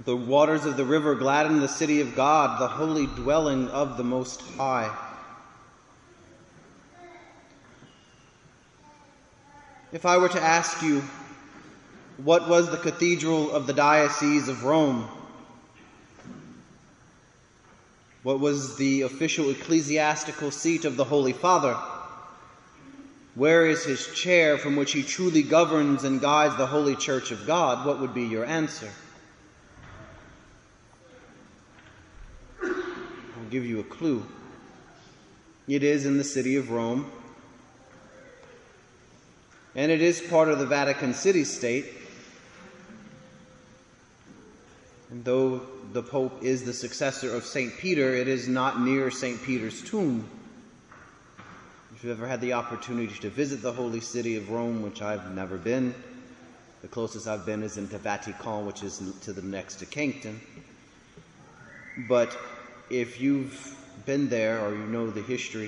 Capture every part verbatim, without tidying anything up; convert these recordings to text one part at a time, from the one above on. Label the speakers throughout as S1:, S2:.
S1: The waters of the river gladden the city of God, the holy dwelling of the Most High. If I were to ask you, what was the cathedral of the Diocese of Rome? What was the official ecclesiastical seat of the Holy Father? Where is his chair from which he truly governs and guides the Holy Church of God? What would be your answer? I'll give you a clue. It is in the city of Rome, and it is part of the Vatican City-State. And though the Pope is the successor of Saint Peter, it is not near Saint Peter's tomb. If you've ever had the opportunity to visit the holy city of Rome, which I've never been, the closest I've been is into Vatican, which is to the next to Kington. But if you've been there or you know the history,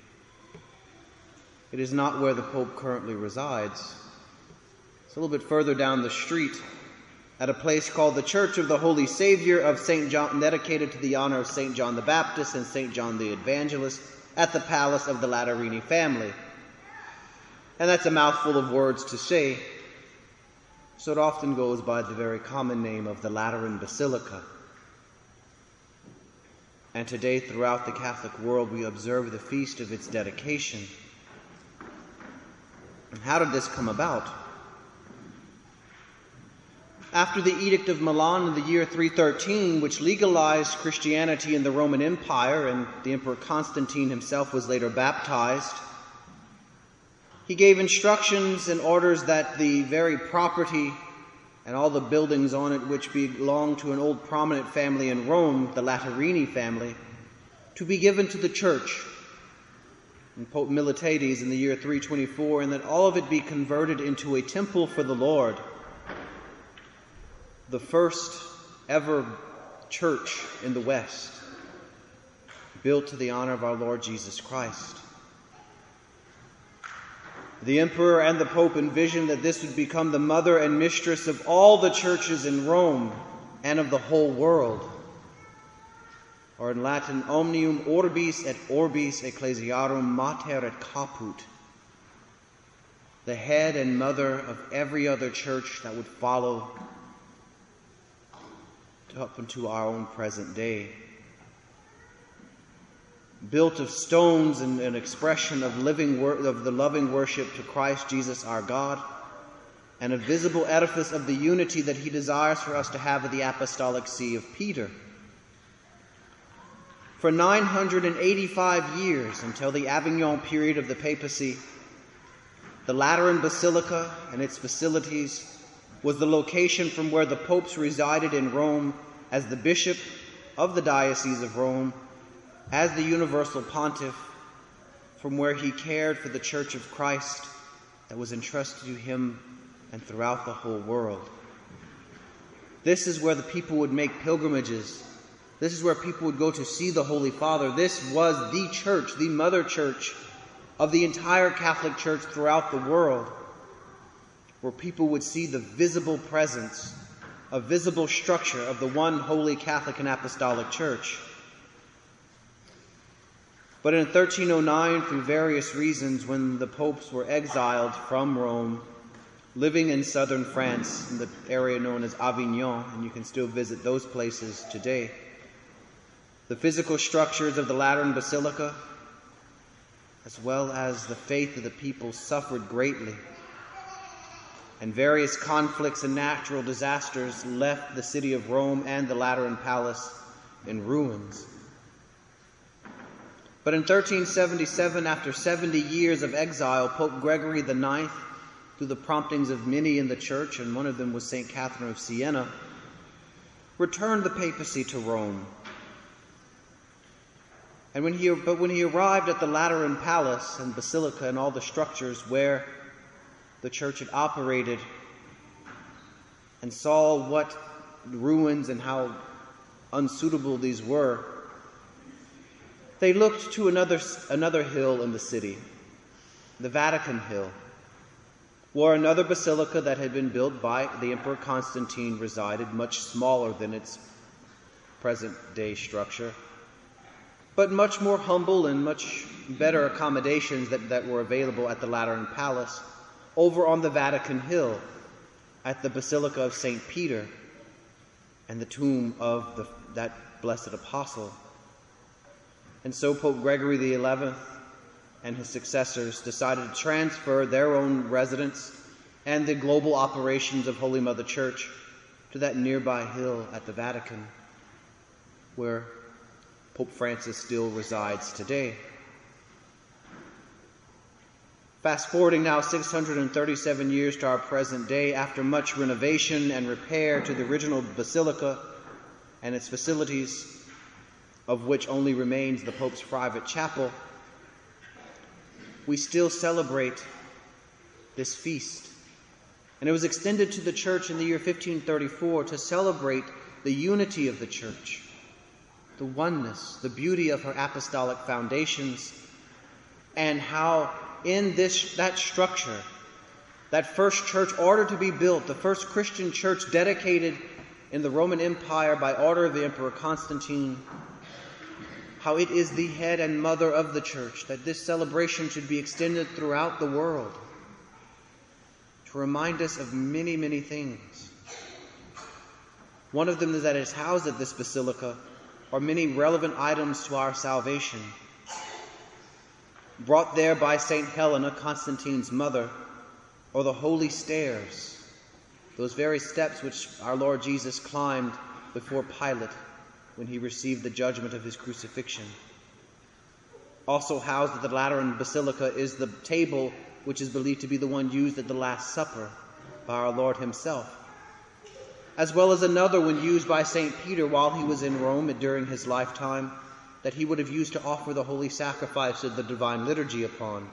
S1: it is not where the Pope currently resides. It's a little bit further down the street at a place called the Church of the Holy Savior of Saint John, dedicated to the honor of Saint John the Baptist and Saint John the Evangelist, at the palace of the Laterini family. And that's a mouthful of words to say, so it often goes by the very common name of the Lateran Basilica. And today, throughout the Catholic world, we observe the feast of its dedication. And how did this come about? After the Edict of Milan in the year three thirteen, which legalized Christianity in the Roman Empire, and the Emperor Constantine himself was later baptized, he gave instructions and orders that the very property and all the buildings on it which belonged to an old prominent family in Rome, the Laterini family, to be given to the church in Pope Militiades in the year three twenty-four, and that all of it be converted into a temple for the Lord. The first ever church in the West, built to the honor of our Lord Jesus Christ. The Emperor and the Pope envisioned that this would become the mother and mistress of all the churches in Rome and of the whole world. Or in Latin, omnium orbis et orbis ecclesiarum mater et caput. The head and mother of every other church that would follow up into our own present day. Built of stones and an expression of living wor- of the loving worship to Christ Jesus our God, and a visible edifice of the unity that he desires for us to have at the Apostolic See of Peter. For nine hundred eighty-five years, until the Avignon period of the papacy, the Lateran Basilica and its facilities was the location from where the popes resided in Rome as the bishop of the Diocese of Rome, as the universal pontiff, from where he cared for the Church of Christ that was entrusted to him and throughout the whole world. This is where the people would make pilgrimages. This is where people would go to see the Holy Father. This was the church, the mother church of the entire Catholic Church throughout the world, where people would see the visible presence, a visible structure of the one holy Catholic and Apostolic Church. But in thirteen oh nine, through various reasons, when the popes were exiled from Rome, living in southern France, in the area known as Avignon, and you can still visit those places today, the physical structures of the Lateran Basilica, as well as the faith of the people, suffered greatly. And various conflicts and natural disasters left the city of Rome and the Lateran Palace in ruins. But in thirteen seventy-seven, after seventy years of exile, Pope Gregory the Ninth, through the promptings of many in the church, and one of them was Saint Catherine of Siena, returned the papacy to Rome. And when he, but when he arrived at the Lateran Palace and Basilica and all the structures where the church had operated, and saw what ruins and how unsuitable these were, they looked to another, another hill in the city, the Vatican Hill, where another basilica that had been built by the Emperor Constantine resided, much smaller than its present-day structure, but much more humble and much better accommodations that, that were available at the Lateran Palace, over on the Vatican Hill, at the Basilica of Saint Peter, and the tomb of the, that blessed apostle. And so Pope Gregory the eleventh and his successors decided to transfer their own residence and the global operations of Holy Mother Church to that nearby hill at the Vatican, where Pope Francis still resides today. Fast forwarding now six hundred thirty-seven years to our present day, after much renovation and repair to the original basilica and its facilities, of which only remains the Pope's private chapel, we still celebrate this feast. And it was extended to the church in the year fifteen thirty-four to celebrate the unity of the church, the oneness, the beauty of her apostolic foundations, and how in this that structure, that first church ordered to be built, the first Christian church dedicated in the Roman Empire by order of the Emperor Constantine, how it is the head and mother of the church, that this celebration should be extended throughout the world to remind us of many, many things. One of them is that it is housed at this basilica are many relevant items to our salvation, brought there by Saint Helena, Constantine's mother, or the holy stairs, those very steps which our Lord Jesus climbed before Pilate when he received the judgment of his crucifixion. Also housed at the Lateran Basilica is the table which is believed to be the one used at the Last Supper by our Lord himself, as well as another one used by Saint Peter while he was in Rome during his lifetime, that he would have used to offer the holy sacrifice of the divine liturgy upon.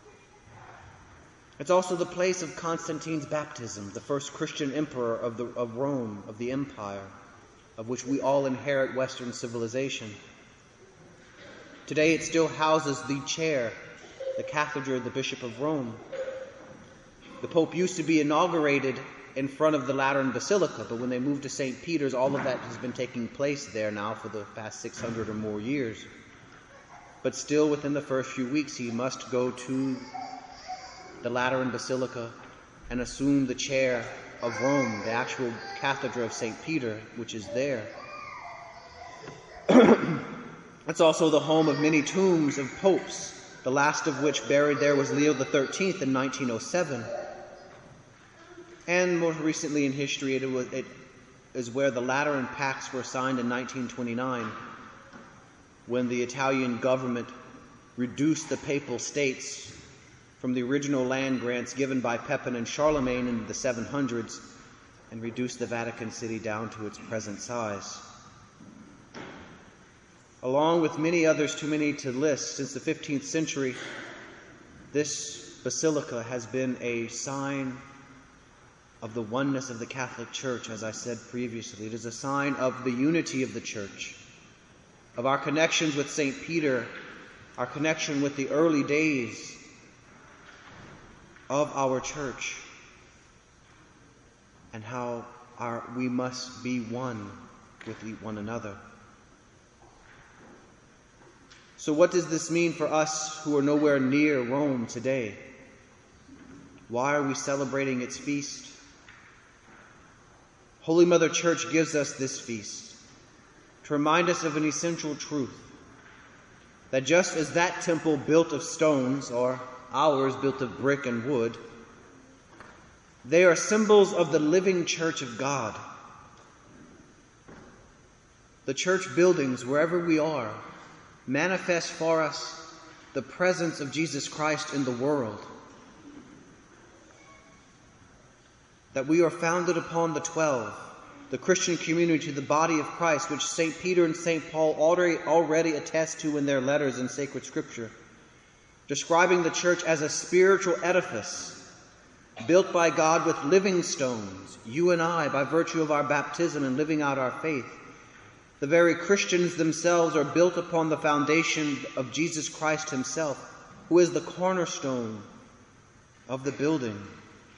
S1: It's also the place of Constantine's baptism, the first Christian emperor of, the, of Rome, of the empire, of which we all inherit Western civilization. Today it still houses the chair, the cathedra of the Bishop of Rome. The Pope used to be inaugurated in front of the Lateran Basilica, but when they moved to Saint Peter's, all of that has been taking place there now for the past six hundred or more years. But still within the first few weeks, he must go to the Lateran Basilica and assume the chair of Rome, the actual cathedra of Saint Peter, which is there. It's also the home of many tombs of popes, the last of which buried there was Leo the thirteenth in nineteen oh seven. And more recently in history, it, was, it is where the Lateran Pacts were signed in nineteen twenty-nine, when the Italian government reduced the papal states from the original land grants given by Pepin and Charlemagne in the seven hundreds and reduced the Vatican City down to its present size. Along with many others, too many to list, since the fifteenth century, this basilica has been a sign of the oneness of the Catholic Church, as I said previously. It is a sign of the unity of the Church, of our connections with Saint Peter, our connection with the early days of our church, and how our, we must be one with one another. So what does this mean for us who are nowhere near Rome today? Why are we celebrating its feast? Holy Mother Church gives us this feast to remind us of an essential truth, that just as that temple built of stones, or ours built of brick and wood, they are symbols of the living church of God. The church buildings, wherever we are, manifest for us the presence of Jesus Christ in the world. That we are founded upon the twelve, the Christian community, the body of Christ, which Saint Peter and Saint Paul already, already attest to in their letters in sacred scripture, describing the church as a spiritual edifice built by God with living stones, you and I, by virtue of our baptism and living out our faith. The very Christians themselves are built upon the foundation of Jesus Christ himself, who is the cornerstone of the building.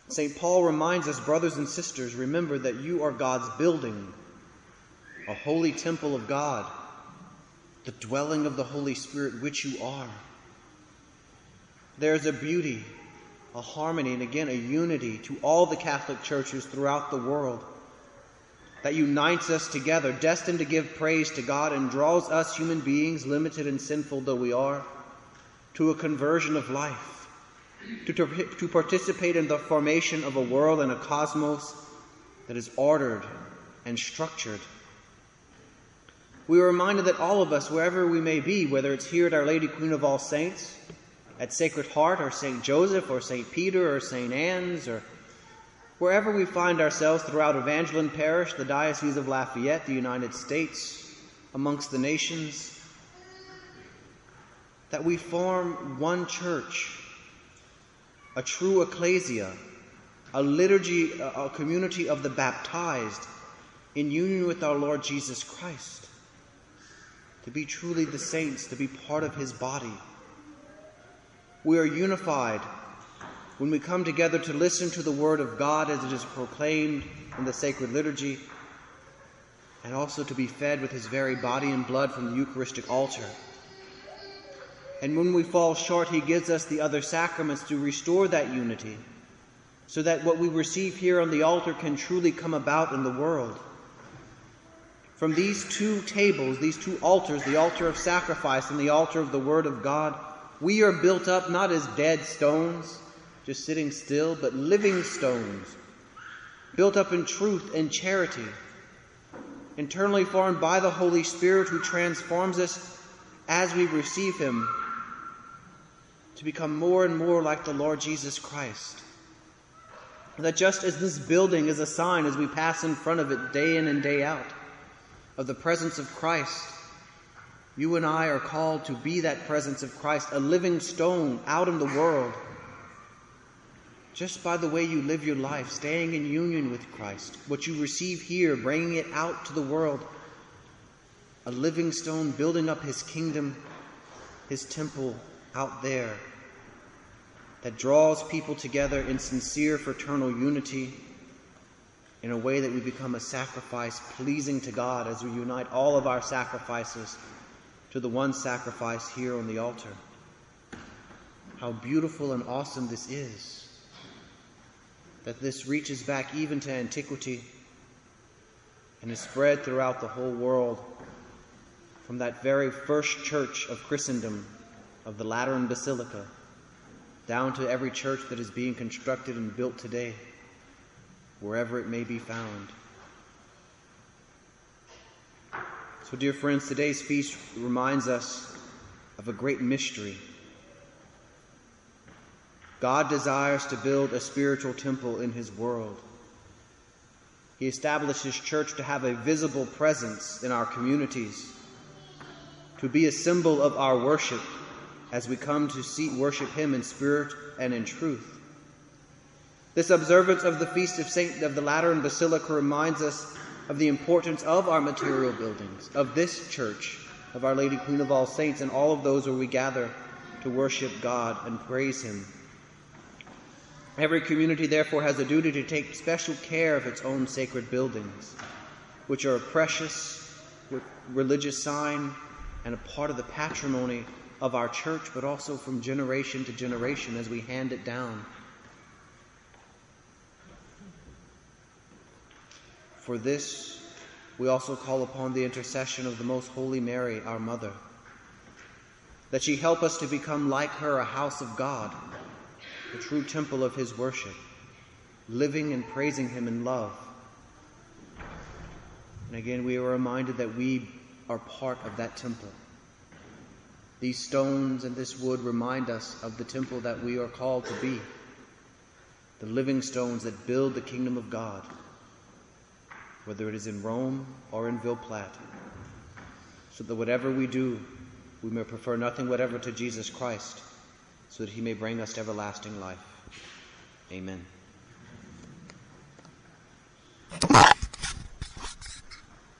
S1: Saint Paul reminds us, brothers and sisters, remember that you are God's building, a holy temple of God, the dwelling of the Holy Spirit, which you are. There is a beauty, a harmony, and again a unity to all the Catholic churches throughout the world that unites us together, destined to give praise to God and draws us human beings, limited and sinful though we are, to a conversion of life, to, to, to participate in the formation of a world and a cosmos that is ordered and structured. We are reminded that all of us, wherever we may be, whether it's here at Our Lady Queen of All Saints, at Sacred Heart, or Saint Joseph, or Saint Peter, or Saint Anne's, or wherever we find ourselves throughout Evangeline Parish, the Diocese of Lafayette, the United States, amongst the nations, that we form one church, a true ecclesia, a liturgy, a community of the baptized, in union with our Lord Jesus Christ, to be truly the saints, to be part of his body. We are unified when we come together to listen to the word of God as it is proclaimed in the sacred liturgy, and also to be fed with his very body and blood from the Eucharistic altar. And when we fall short, he gives us the other sacraments to restore that unity, so that what we receive here on the altar can truly come about in the world. From these two tables, these two altars, the altar of sacrifice and the altar of the Word of God, we are built up not as dead stones, just sitting still, but living stones, built up in truth and charity, internally formed by the Holy Spirit who transforms us as we receive him to become more and more like the Lord Jesus Christ. That just as this building is a sign as we pass in front of it day in and day out of the presence of Christ, you and I are called to be that presence of Christ, a living stone out in the world, just by the way you live your life, staying in union with Christ. What you receive here, bringing it out to the world, a living stone building up his kingdom, his temple out there, that draws people together in sincere fraternal unity in a way that we become a sacrifice pleasing to God as we unite all of our sacrifices to the one sacrifice here on the altar. How beautiful and awesome this is, that this reaches back even to antiquity and is spread throughout the whole world, from that very first church of Christendom, of the Lateran Basilica, down to every church that is being constructed and built today, wherever it may be found. So, dear friends, today's feast reminds us of a great mystery. God desires to build a spiritual temple in his world. He established his church to have a visible presence in our communities, to be a symbol of our worship as we come to see, worship him in spirit and in truth. This observance of the Feast of Saint of the Lateran Basilica reminds us of the importance of our material buildings, of this church, of Our Lady Queen of All Saints, and all of those where we gather to worship God and praise him. Every community, therefore, has a duty to take special care of its own sacred buildings, which are a precious religious sign and a part of the patrimony of our church, but also from generation to generation as we hand it down. For this, we also call upon the intercession of the Most Holy Mary, our Mother, that she help us to become like her, a house of God, the true temple of his worship, living and praising him in love. And again, we are reminded that we are part of that temple. These stones and this wood remind us of the temple that we are called to be, the living stones that build the kingdom of God, whether it is in Rome or in Ville Platte, so that whatever we do, we may prefer nothing whatever to Jesus Christ, so that he may bring us to everlasting life. Amen.